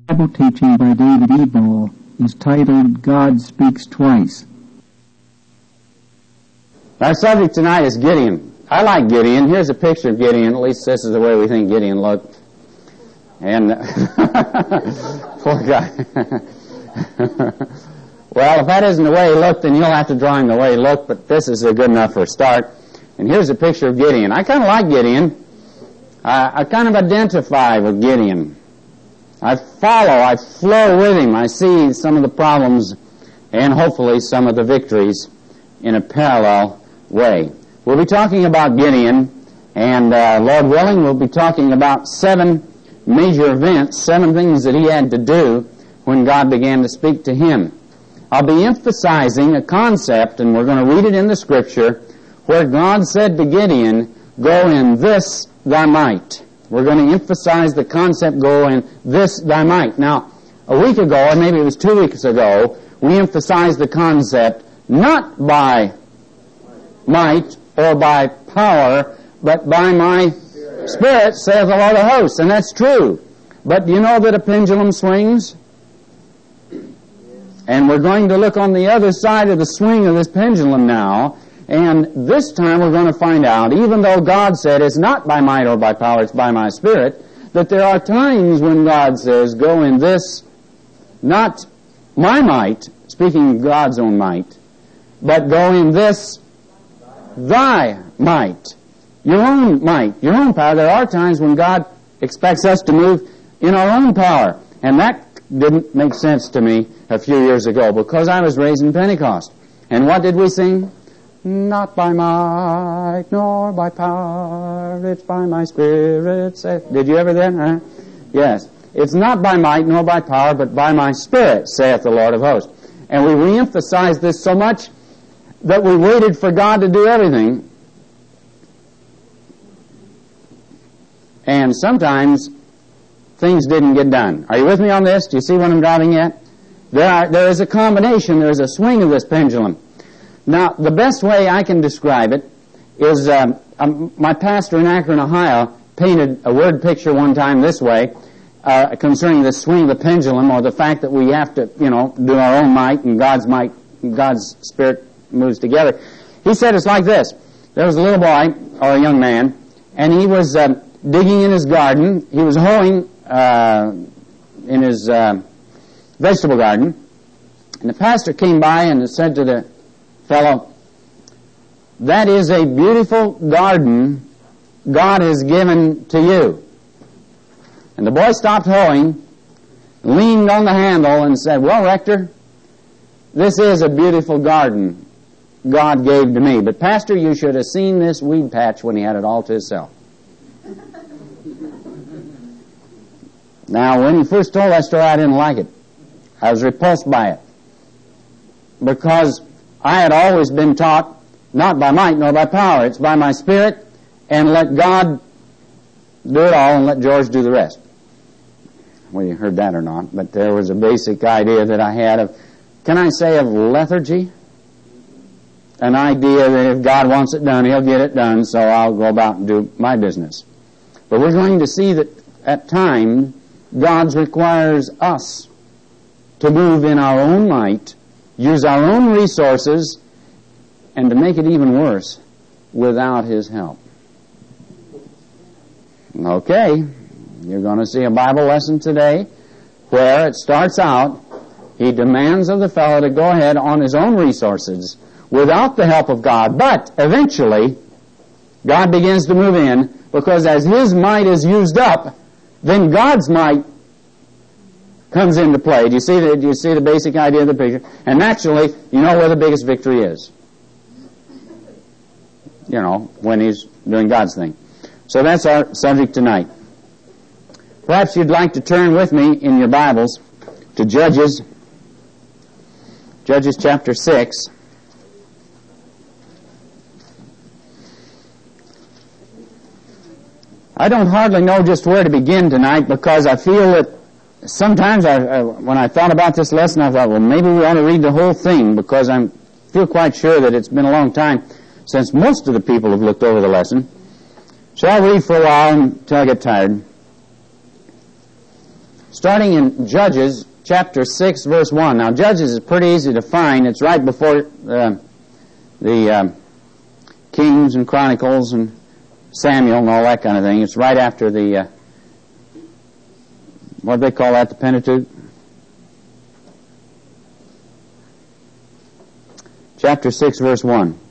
Bible teaching by David Ebal is titled, God Speaks Twice. Our subject tonight is Gideon. I like Gideon. Here's a picture of Gideon. At least this is the way we think Gideon looked. And, poor guy. Well, if that isn't the way he looked, then you'll have to draw him the way he looked, but this is good enough for a start. And here's a picture of Gideon. I kind of like Gideon. I kind of identify with Gideon. I flow with him. I see some of the problems and hopefully some of the victories in a parallel way. We'll be talking about Gideon, and Lord willing, we'll be talking about 7 major events, 7 things that he had to do when God began to speak to him. I'll be emphasizing a concept, and we're going to read it in the Scripture, where God said to Gideon, "Go in this thy might." We're going to emphasize the concept, "Go in this thy might." Now, a week ago, or maybe it was 2 weeks ago, we emphasized the concept not by might or by power, but by my Spirit, saith the Lord of hosts. And that's true. But do you know that a pendulum swings? And we're going to look on the other side of the swing of this pendulum now. And this time we're going to find out, even though God said it's not by might or by power, it's by my Spirit, that there are times when God says, "Go in this," not my might, speaking of God's own might, but "Go in this thy might," your own might, your own power. There are times when God expects us to move in our own power. And that didn't make sense to me a few years ago because I was raised in Pentecost. And what did we sing? "Not by might nor by power, it's by my Spirit." Did you ever then? Huh? Yes. It's not by might nor by power, but by my Spirit, saith the Lord of hosts. And we re-emphasized this so much that we waited for God to do everything. And sometimes things didn't get done. Are you with me on this? Do you see what I'm driving at? There is a combination, there is a swing of this pendulum. Now, the best way I can describe it is my pastor in Akron, Ohio, painted a word picture one time this way concerning the swing of the pendulum, or the fact that we have to, do our own might, and God's Spirit moves together. He said it's like this. There was a little boy, or a young man, and he was digging in his garden. He was hoeing in his vegetable garden, and the pastor came by and said to the fellow, "That is a beautiful garden God has given to you." And the boy stopped hoeing, leaned on the handle, and said, "Well, Rector, this is a beautiful garden God gave to me. But, Pastor, you should have seen this weed patch when he had it all to himself." Now, when he first told that story, I didn't like it. I was repulsed by it. Because I had always been taught, not by might nor by power, it's by my Spirit, and let God do it all and let George do the rest. Well, you heard that or not, but there was a basic idea that I had of, can I say, of lethargy? An idea that if God wants it done, He'll get it done, so I'll go about and do my business. But we're going to see that at times, God requires us to move in our own might, use our own resources, and to make it even worse, without His help. Okay, you're going to see a Bible lesson today where it starts out, He demands of the fellow to go ahead on his own resources without the help of God. But eventually, God begins to move in, because as his might is used up, then God's might comes into play. Do you see the basic idea of the picture? And naturally, you know where the biggest victory is. When he's doing God's thing. So that's our subject tonight. Perhaps you'd like to turn with me in your Bibles to Judges chapter 6. I don't hardly know just where to begin tonight, because I feel that sometimes when I thought about this lesson, I thought, well, maybe we ought to read the whole thing, because I feel quite sure that it's been a long time since most of the people have looked over the lesson. So I'll read for a while until I get tired. starting in Judges chapter 6, verse 1. Now, Judges is pretty easy to find. It's right before the Kings and Chronicles and Samuel and all that kind of thing. It's right after the, what do they call that, the Pentateuch? Chapter 6, verse 1.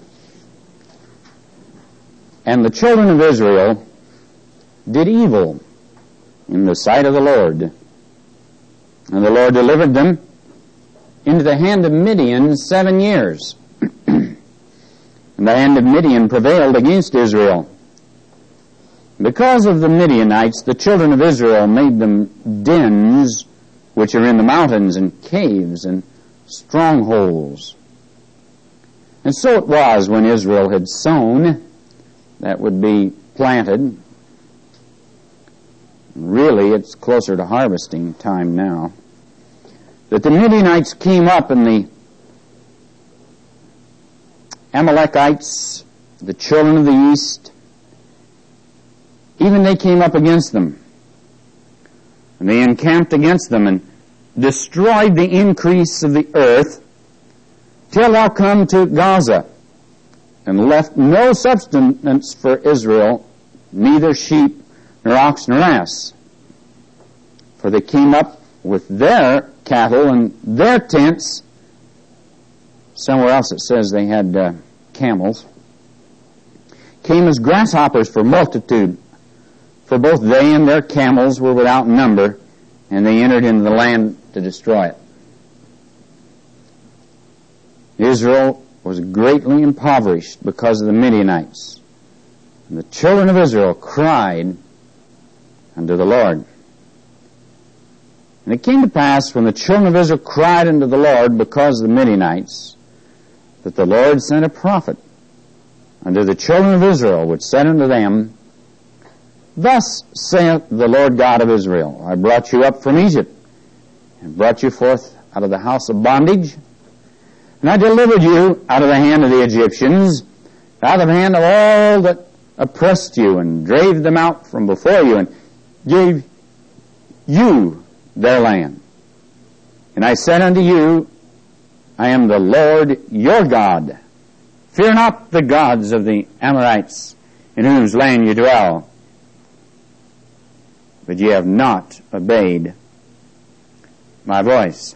And the children of Israel did evil in the sight of the Lord. And the Lord delivered them into the hand of Midian 7 years. And the hand of Midian prevailed against Israel. Because of the Midianites, the children of Israel made them dens which are in the mountains, and caves, and strongholds. And so it was when Israel had sown, that would be planted. Really, it's closer to harvesting time now, that the Midianites came up, and the Amalekites, the children of the east, even they came up against them. And they encamped against them and destroyed the increase of the earth till thou come to Gaza, and left no substance for Israel, neither sheep, nor ox, nor ass. For they came up with their cattle and their tents. Somewhere else it says they had camels. Came as grasshoppers for multitude, for both they and their camels were without number, and they entered into the land to destroy it. Israel was greatly impoverished because of the Midianites. And the children of Israel cried unto the Lord. And it came to pass, when the children of Israel cried unto the Lord because of the Midianites, that the Lord sent a prophet unto the children of Israel, which said unto them, Thus saith the Lord God of Israel, I brought you up from Egypt, and brought you forth out of the house of bondage, and I delivered you out of the hand of the Egyptians, out of the hand of all that oppressed you, and drave them out from before you, and gave you their land. And I said unto you, I am the Lord your God. Fear not the gods of the Amorites, in whose land you dwell. But ye have not obeyed my voice.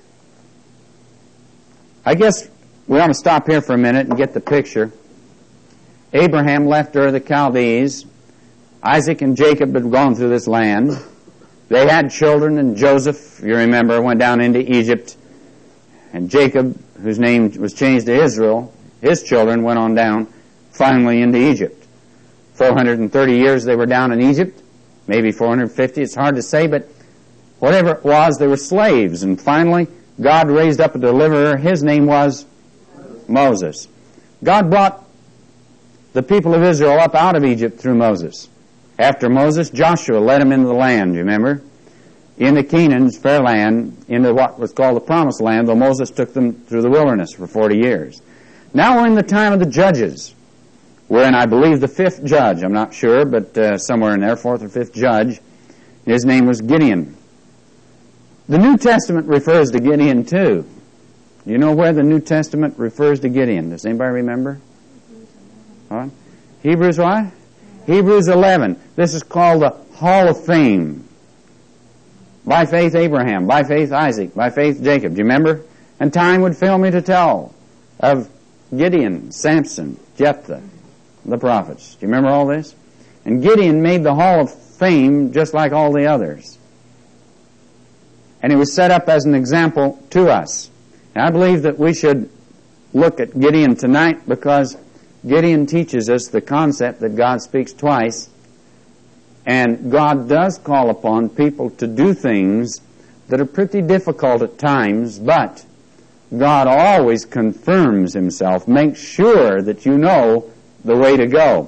I guess we ought to stop here for a minute and get the picture. Abraham left Ur of the Chaldees. Isaac and Jacob had gone through this land. They had children, and Joseph, you remember, went down into Egypt. And Jacob, whose name was changed to Israel, his children went on down finally into Egypt. 430 years they were down in Egypt, maybe 450, it's hard to say, but whatever it was, they were slaves. And finally, God raised up a deliverer. His name was Moses. God brought the people of Israel up out of Egypt through Moses. After Moses, Joshua led them into the land, you remember? Into Canaan's fair land, into what was called the Promised Land, though Moses took them through the wilderness for 40 years. Now we're in the time of the judges. We're in, I believe, the 5th judge. I'm not sure, but somewhere in there, 4th or 5th judge. His name was Gideon. The New Testament refers to Gideon too. Do you know where the New Testament refers to Gideon? Does anybody remember? What? Hebrews what? Hebrews 11. This is called the Hall of Fame. By faith Abraham, by faith Isaac, by faith Jacob. Do you remember? And time would fail me to tell of Gideon, Samson, Jephthah, the prophets. Do you remember all this? And Gideon made the Hall of Fame just like all the others. And he was set up as an example to us. And I believe that we should look at Gideon tonight, because Gideon teaches us the concept that God speaks twice, and God does call upon people to do things that are pretty difficult at times, but God always confirms himself, makes sure that you know the way to go.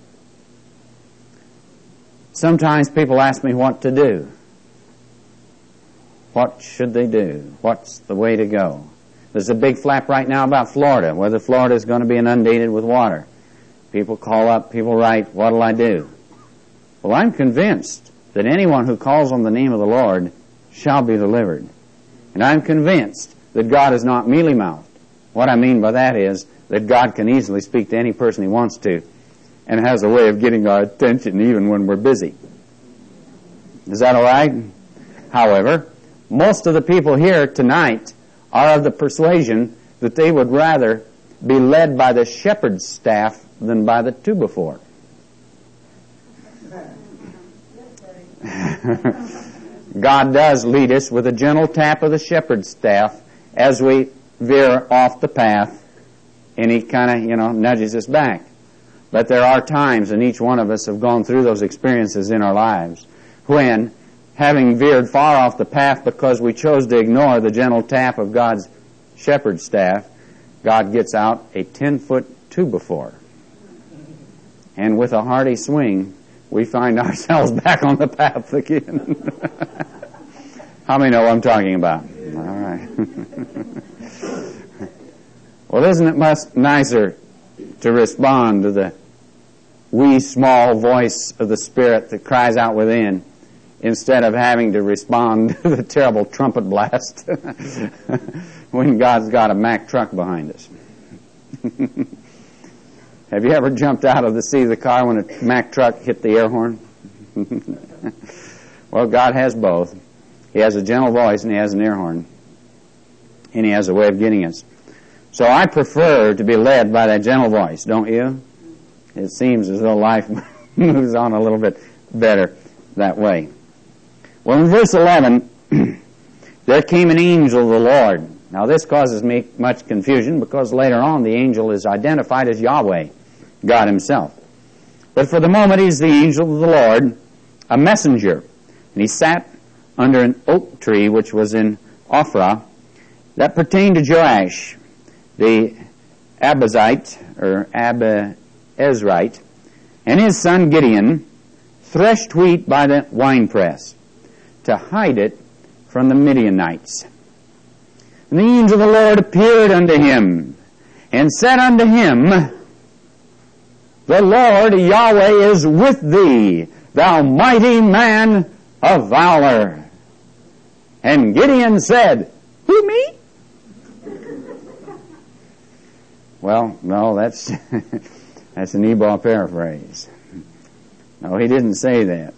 Sometimes people ask me what to do. What should they do? What's the way to go? There's a big flap right now about Florida, whether Florida is going to be inundated with water. People call up, people write, what'll I do? Well, I'm convinced that anyone who calls on the name of the Lord shall be delivered. And I'm convinced that God is not mealy-mouthed. What I mean by that is that God can easily speak to any person He wants to and has a way of getting our attention even when we're busy. Is that all right? However, most of the people here tonight are of the persuasion that they would rather be led by the shepherd's staff than by the two-by-four. God does lead us with a gentle tap of the shepherd's staff as we veer off the path, and He kind of, nudges us back. But there are times, and each one of us have gone through those experiences in our lives, when, having veered far off the path because we chose to ignore the gentle tap of God's shepherd's staff, God gets out a 10-foot two-by-four. And with a hearty swing, we find ourselves back on the path again. How many know what I'm talking about? All right. Well, isn't it much nicer to respond to the wee small voice of the Spirit that cries out within instead of having to respond to the terrible trumpet blast when God's got a Mack truck behind us? Have you ever jumped out of the seat of the car when a Mack truck hit the air horn? Well, God has both. He has a gentle voice and He has an air horn. And He has a way of getting us. So I prefer to be led by that gentle voice, don't you? It seems as though life moves on a little bit better that way. Well, in verse 11, there came an angel of the Lord. Now this causes me much confusion because later on the angel is identified as Yahweh, God Himself. But for the moment He's the angel of the Lord, a messenger. And he sat under an oak tree which was in Ophrah that pertained to Joash, the Abazite, or Abiezrite, and his son Gideon threshed wheat by the winepress to hide it from the Midianites. And the angel of the Lord appeared unto him and said unto him, The Lord Yahweh is with thee, thou mighty man of valor. And Gideon said, Who, me? Well, no, that's that's an Ebal paraphrase. No, he didn't say that.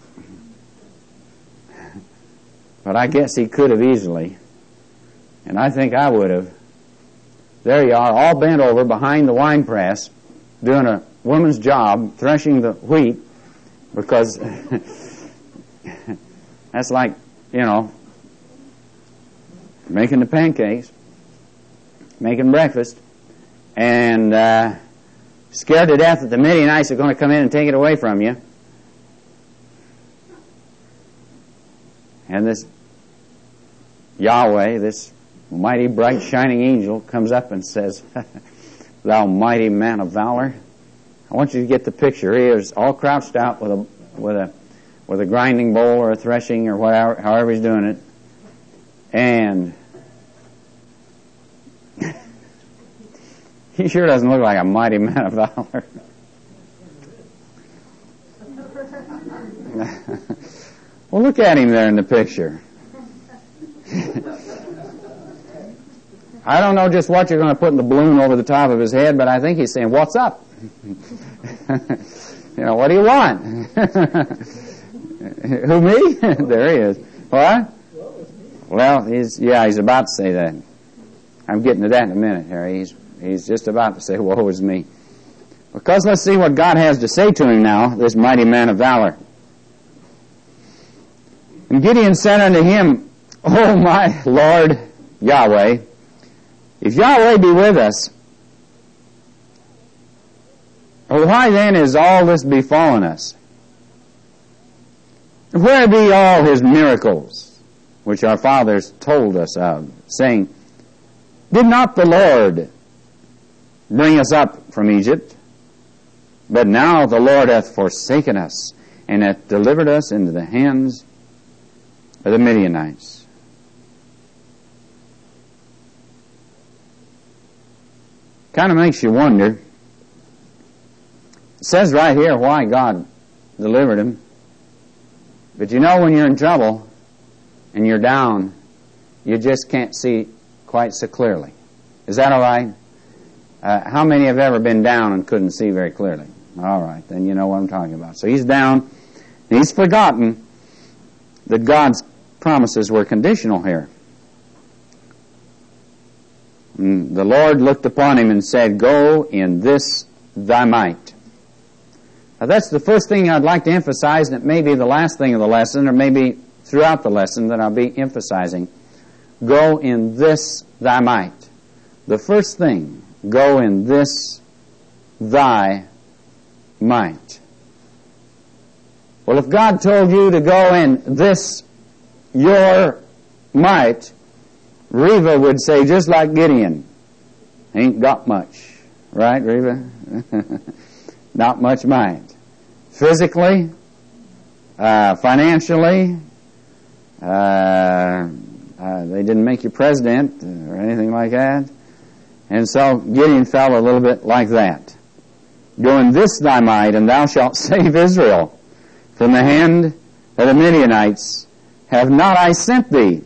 But I guess he could have easily. And I think I would have. There you are, all bent over behind the wine press, doing a woman's job, threshing the wheat, because that's like, making the pancakes, making breakfast, and scared to death that the Midianites are going to come in and take it away from you. And this Yahweh, this mighty, bright, shining angel, comes up and says, Thou mighty man of valor. I want you to get the picture. He is all crouched out with a grinding bowl or a threshing or whatever, however he's doing it. And he sure doesn't look like a mighty man of valor. Well, look at him there in the picture. I don't know just what you're going to put in the balloon over the top of his head, but I think he's saying, What's up? What do you want? Who, me? There he is. What? Well, he's about to say that. I'm getting to that in a minute, Harry. He's just about to say, Woe is me. Because let's see what God has to say to him now, this mighty man of valor. And Gideon said unto him, O my Lord Yahweh, if Yahweh be with us, why then is all this befallen us? Where be all His miracles, which our fathers told us of, saying, Did not the Lord bring us up from Egypt? But now the Lord hath forsaken us, and hath delivered us into the hands of the Midianites. Kind of makes you wonder. It says right here why God delivered him. But when you're in trouble, and you're down, you just can't see quite so clearly. Is that all right? How many have ever been down and couldn't see very clearly? All right, then you know what I'm talking about. So he's down, and he's forgotten that God's promises were conditional here. And the Lord looked upon him and said, "Go in this thy might." Now that's the first thing I'd like to emphasize, and it may be the last thing of the lesson, or maybe throughout the lesson that I'll be emphasizing. Go in this thy might. The first thing, go in this thy might. Well, if God told you to go in this your might, Reva would say, just like Gideon, ain't got much. Right, Reva? Not much might. Physically, financially, they didn't make you president or anything like that. And so Gideon felt a little bit like that. Go in this thy might, and thou shalt save Israel from the hand of the Midianites. Have not I sent thee?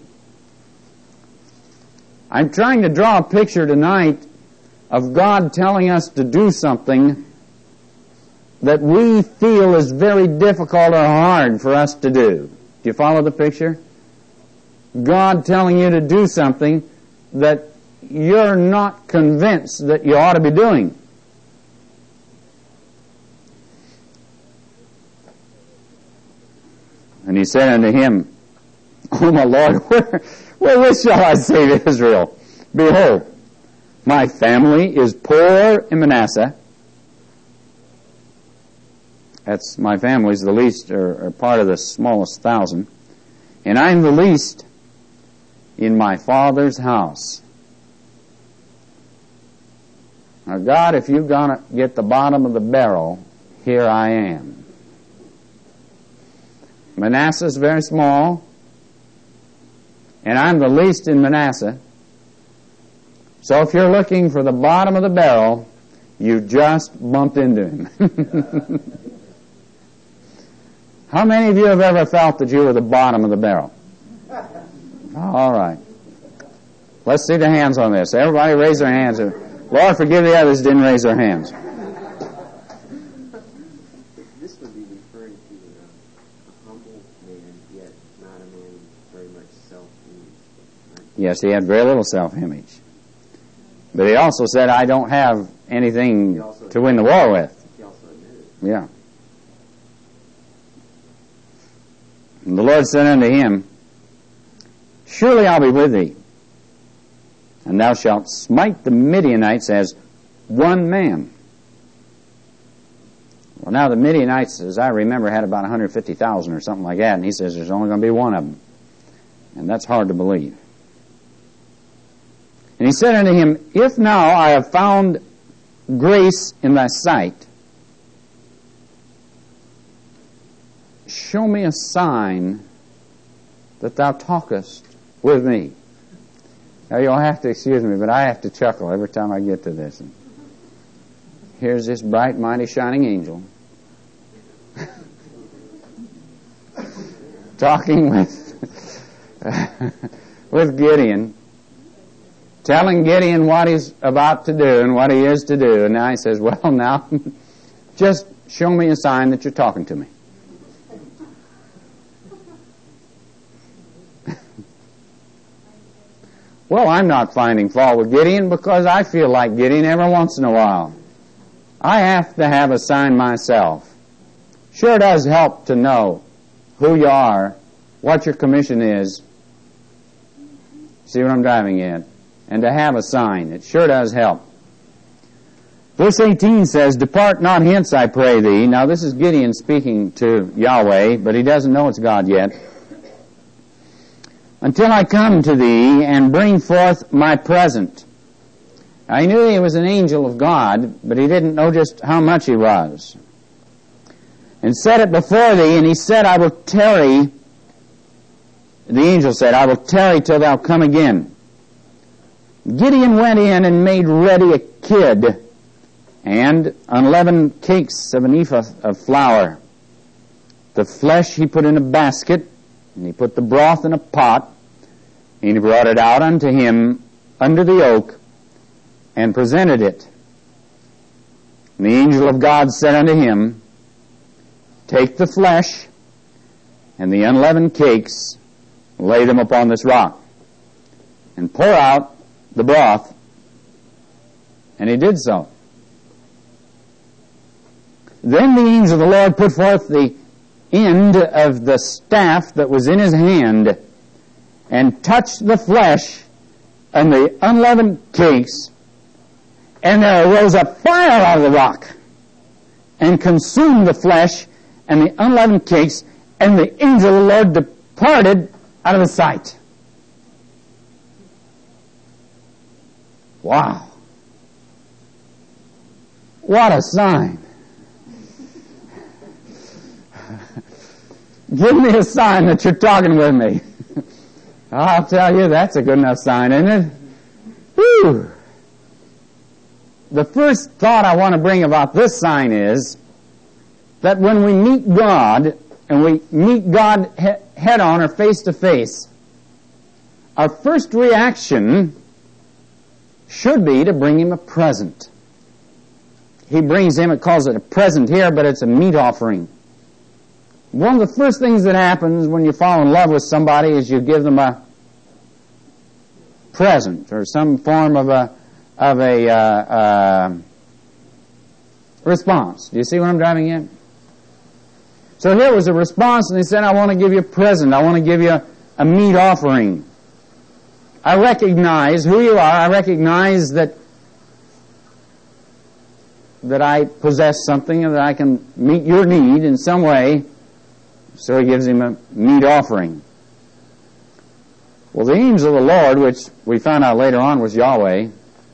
I'm trying to draw a picture tonight of God telling us to do something that we feel is very difficult or hard for us to do. Do you follow the picture? God telling you to do something that you're not convinced that you ought to be doing. And he said unto him, "O my Lord, wherewith shall I save Israel? Behold, my family is poor in Manasseh." That's my family's the least, or part of the smallest 1,000. "And I'm the least in my father's house." Now, God, if you're going to get the bottom of the barrel, here I am. Manasseh's very small, and I'm the least in Manasseh. So if you're looking for the bottom of the barrel, you just bumped into him. How many of you have ever felt that you were the bottom of the barrel? All right. Let's see the hands on this. Everybody raise their hands. Lord, forgive the others didn't raise their hands. This would be referring to a humble man, yet not a man very much self-image. Right? Yes, he had very little self-image. But he also said, I don't have anything to win the war with. He also admitted it. Yeah. And the Lord said unto him, "Surely I'll be with thee, and thou shalt smite the Midianites as one man." Well, now the Midianites, as I remember, had about 150,000 or something like that, and he says there's only going to be one of them. And that's hard to believe. And he said unto him, "If now I have found grace in thy sight, show me a sign that thou talkest with me." Now you'll have to excuse me, but I have to chuckle every time I get to this. And here's this bright, mighty, shining angel talking with Gideon, telling Gideon what he's about to do and what he is to do. And now he says, "Well, now, just show me a sign that you're talking to me." Well, I'm not finding fault with Gideon because I feel like Gideon every once in a while. I have to have a sign myself. Sure does help to know who you are, what your commission is. See what I'm driving at? And to have a sign. It sure does help. Verse 18 says, "Depart not hence, I pray thee." Now this is Gideon speaking to Yahweh, but he doesn't know it's God yet. "Until I come to thee and bring forth my present." Now, he knew he was an angel of God, but he didn't know just how much he was. "And set it before thee," and he said, "I will tarry." The angel said, "I will tarry till thou come again." Gideon went in and made ready a kid and unleavened cakes of an ephah of flour. The flesh he put in a basket, And he put the broth in a pot, and he brought it out unto him under the oak, and presented it. And the angel of God said unto him, Take the flesh and the unleavened cakes, lay them upon this rock, and pour out the broth. And he did so. Then the angel of the Lord put forth the end of the staff that was in his hand, and touched the flesh and the unleavened cakes, and there arose a fire out of the rock, and consumed the flesh and the unleavened cakes, and the angel of the Lord departed out of his sight. Wow. What a sign. Give me a sign that you're talking with me. I'll tell you, that's a good enough sign, isn't it? Whew. The first thought I want to bring about this sign is that when we meet God, and we meet God head on or face to face, our first reaction should be to bring him a present. He brings him, it calls it a present here, but it's a meat offering. One of the first things that happens when you fall in love with somebody is you give them a present or some form of a response. Do you see what I'm driving at? So here was a response, and he said, I want to give you a present. I want to give you a meat offering. I recognize who you are. I recognize that I possess something and that I can meet your need in some way. So he gives him a meat offering. Well, the angel of the Lord, which we found out later on was Yahweh,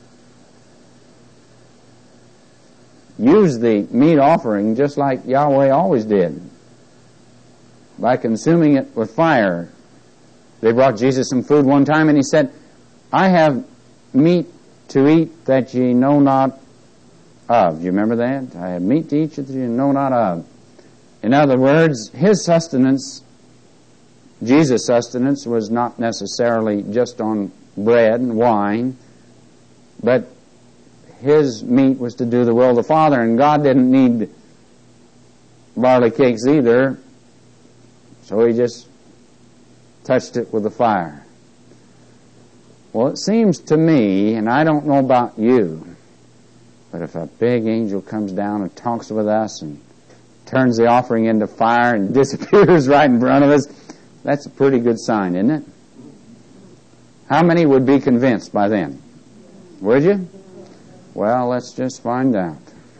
used the meat offering just like Yahweh always did, by consuming it with fire. They brought Jesus some food one time, and he said, I have meat to eat that ye know not of. Do you remember that? I have meat to eat that ye know not of. In other words, his sustenance, Jesus' sustenance, was not necessarily just on bread and wine, but his meat was to do the will of the Father, and God didn't need barley cakes either, so he just touched it with the fire. Well, it seems to me, and I don't know about you, but if a big angel comes down and talks with us and turns the offering into fire and disappears right in front of us, that's a pretty good sign, isn't it? How many would be convinced by then? Would you? Well, let's just find out.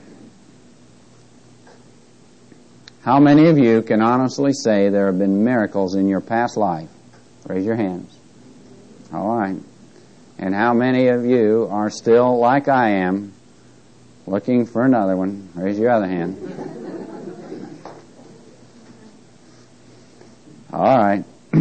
How many of you can honestly say there have been miracles in your past life? Raise your hands. All right. And how many of you are still, like I am, looking for another one? Raise your other hand. All right.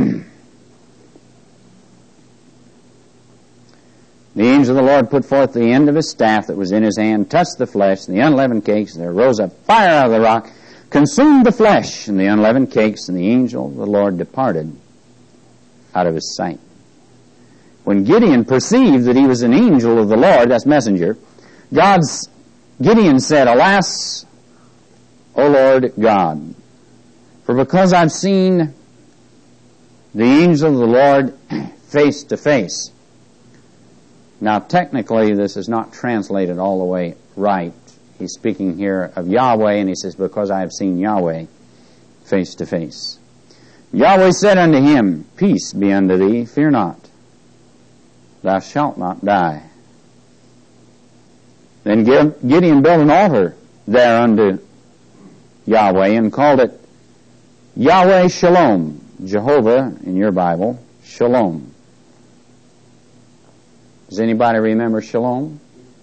The angel of the Lord put forth the end of his staff that was in his hand, touched the flesh and the unleavened cakes, and there rose a fire out of the rock, consumed the flesh and the unleavened cakes, and the angel of the Lord departed out of his sight. When Gideon perceived that he was an angel of the Lord, that's messenger, Gideon said, Alas, O Lord God, for because I've seen the angel of the Lord face to face. Now, technically, this is not translated all the way right. He's speaking here of Yahweh, and he says, because I have seen Yahweh face to face. Yahweh said unto him, Peace be unto thee, fear not. Thou shalt not die. Then Gideon built an altar there unto Yahweh and called it Yahweh Shalom. Jehovah, in your Bible, Shalom. Does anybody remember Shalom?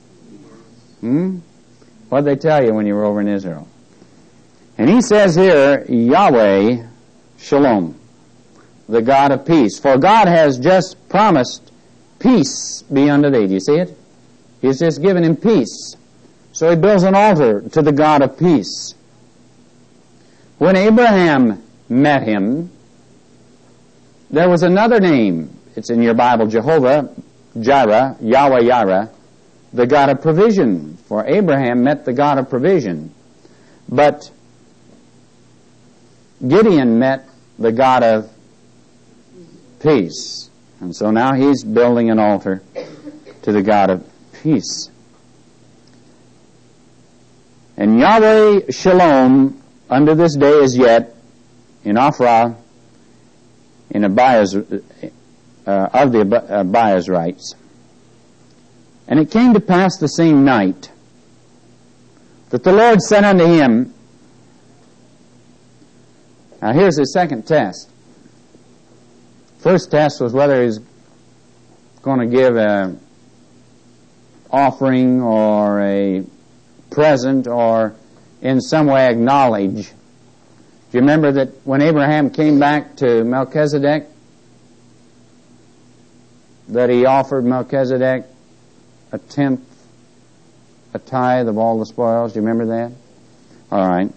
What did they tell you when you were over in Israel? And he says here, Yahweh Shalom, the God of peace. For God has just promised peace be unto thee. Do you see it? He's just given him peace. So he builds an altar to the God of peace. When Abraham met him, there was another name. It's in your Bible, Jehovah Jireh, Yahweh Jireh, the God of provision. For Abraham met the God of provision. But Gideon met the God of peace. And so now he's building an altar to the God of peace. And Yahweh Shalom unto this day is yet in Ophrah, in Abiah's, of the Abiahzrites. And it came to pass the same night that the Lord said unto him, now here's the second test. First test was whether he's going to give an offering or a present or in some way acknowledge. Do you remember that when Abraham came back to Melchizedek, that he offered Melchizedek a tenth, a tithe of all the spoils? Do you remember that? All right.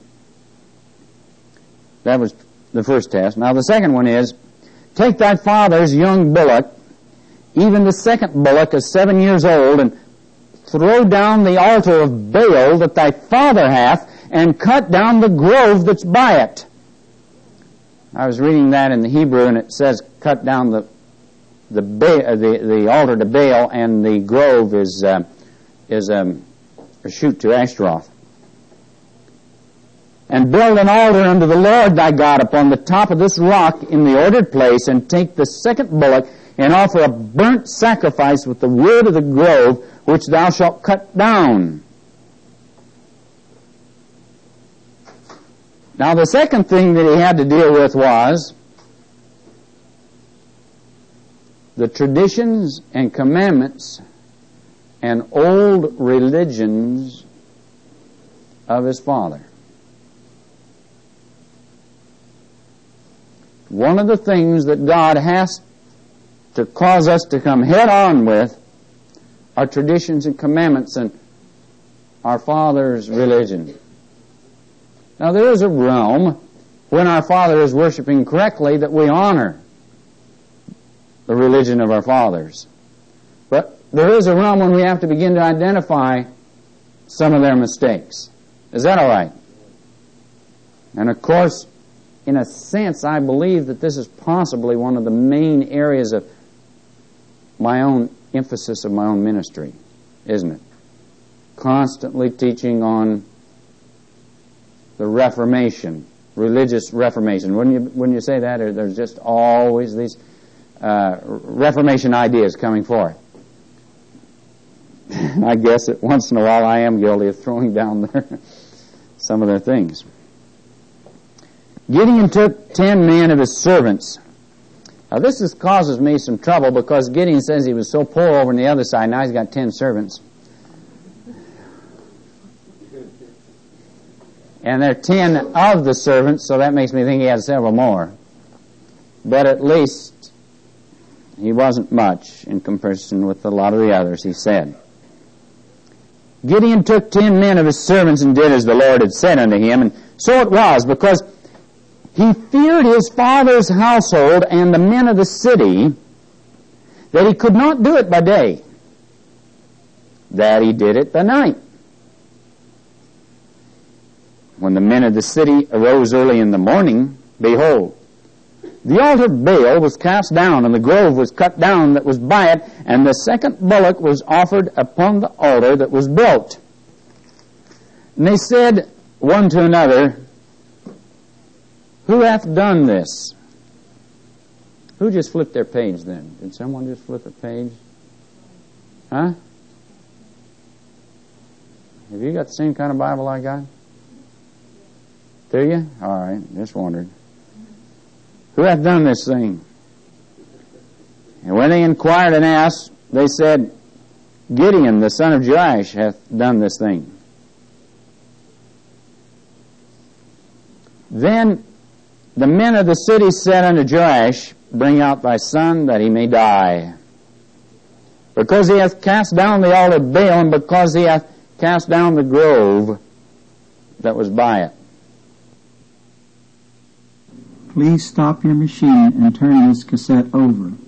That was the first test. Now the second one is, take thy father's young bullock, even the second bullock is 7 years old, and throw down the altar of Baal that thy father hath, and cut down the grove that's by it. I was reading that in the Hebrew, and it says cut down the altar to Baal, and the grove is a shoot to Ashtaroth. And build an altar unto the Lord thy God upon the top of this rock in the ordered place, and take the second bullock, and offer a burnt sacrifice with the wood of the grove, which thou shalt cut down. Now the second thing that he had to deal with was the traditions and commandments and old religions of his father. One of the things that God has to cause us to come head on with are traditions and commandments and our father's religion. Now there is a realm when our father is worshiping correctly that we honor the religion of our fathers. But there is a realm when we have to begin to identify some of their mistakes. Is that all right? And of course, in a sense, I believe that this is possibly one of the main areas of my own emphasis of my own ministry, isn't it? Constantly teaching on the Reformation, religious Reformation. Wouldn't you say that? Or there's just always these Reformation ideas coming forth. I guess that once in a while I am guilty of throwing down some of their things. Gideon took 10 men of his servants. Now this causes me some trouble because Gideon says he was so poor over on the other side. Now he's got 10 servants. And there are 10 of the servants, so that makes me think he had several more. But at least he wasn't much in comparison with a lot of the others, he said. Gideon took 10 men of his servants and did as the Lord had said unto him. And so it was, because he feared his father's household and the men of the city, that he could not do it by day, that he did it by night. When the men of the city arose early in the morning, behold, the altar of Baal was cast down, and the grove was cut down that was by it, and the second bullock was offered upon the altar that was built. And they said one to another, who hath done this? Who just flipped their page then? Did someone just flip a page? Huh? Have you got the same kind of Bible I got? Do you? All right, just wondered. Who hath done this thing? And when they inquired and asked, they said, Gideon, the son of Joash, hath done this thing. Then the men of the city said unto Joash, bring out thy son, that he may die. Because he hath cast down the altar of Baal, and because he hath cast down the grove that was by it. Please stop your machine and turn this cassette over.